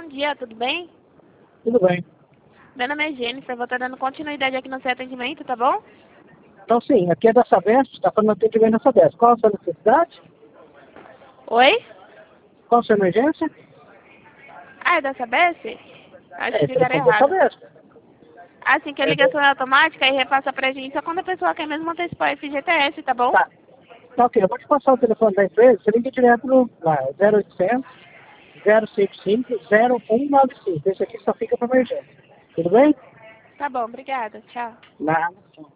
bom dia, tudo bem? Tudo bem. Meu nome é Jennifer, vou estar dando continuidade aqui no seu atendimento, tá bom? Então, sim, aqui é da Sabesp, está falando atendimento da Sabesp. Qual a sua necessidade? Oi? Qual a sua emergência? Ah, é da Sabesp? Acho que ficaram Telefone da errado. Sabesp. Assim que a ligação é automática e repassa pra gente só quando a pessoa quer mesmo antecipar o FGTS, tá bom? Tá. Tá, ok. Eu vou te passar o telefone da empresa, você liga direto no 0800 055 0195. Esse aqui só fica para emergência. Tudo bem? Tá bom, obrigada, tchau. Nada.